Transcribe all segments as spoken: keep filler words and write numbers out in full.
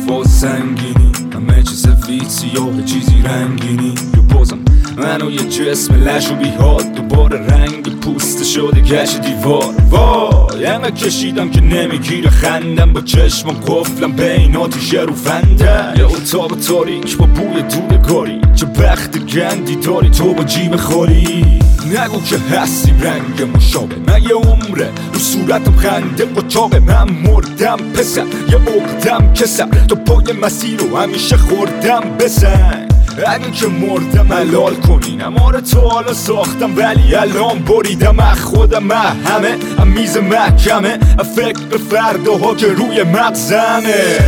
با سنگینی، همه چیز سفید سیاه چیزی رنگینی. یا بازم منو یه جسم لش و بیهاد، دوباره رنگ پوست شده گش دیوار. وای انقدر کشیدم که نمیگیره خندم، با چشمم قفلم بین آتیش رو فنده. یه اتاق تاریک با بوی دودگاری، چه بخت گندی داری تو با جیب خالی. نگو که هستی رنگ مشابه، من یه عمره رو صورتم خنده قچاقه. من مردم پسر یه عقدم کسر، تو پای مسیر رو همیشه خوردم بسن. اگه که مردم حلال کنین، اماره تو حالا ساختم ولی الان بریدم. از خودم همه هم میز محکمه، فکر به فرداها که روی مغزمه.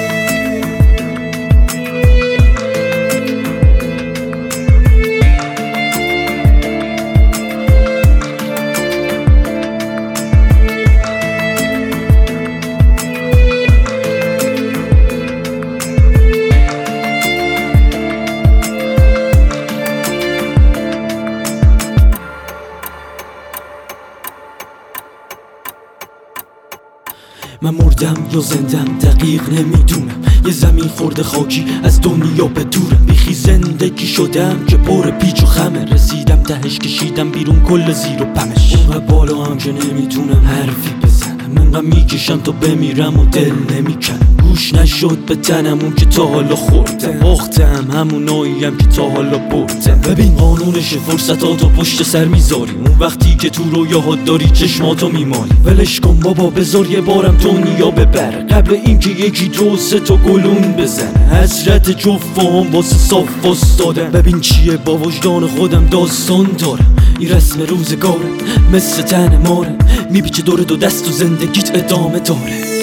من مردم یا زندم دقیق نمیدونم، یه زمین خورده خاکی از دنیا به دورم. بیخی زندگی شدم که پر پیچ و خمه، رسیدم تهش کشیدم بیرون کل زیر و پمش. اونقدر بالا هم که نمیتونم حرفی بزنم، منقدر میکشم تا بمیرم و دل نمیکنم. گوش نشد به تنم اون که تا حالا خوردم، باختم هموناییم که تا حالا بردم. ببین قانونش فرصتاتو پشت سر میذاری، اون وقتی که تو رویاهات داری چشماتو میمالی. ولش کن بابا بذار یه بارم دنیا ببره، قبل اینکه یکی دو سه تا گلون بزنه. حسرت جفام واسه صاف واسدادم، ببین چیه با وجدان خودم داستان دارم. این رسم روزگاره مثل تن ماره، میپیچه دور دو دست و زندگیت ادامه داره.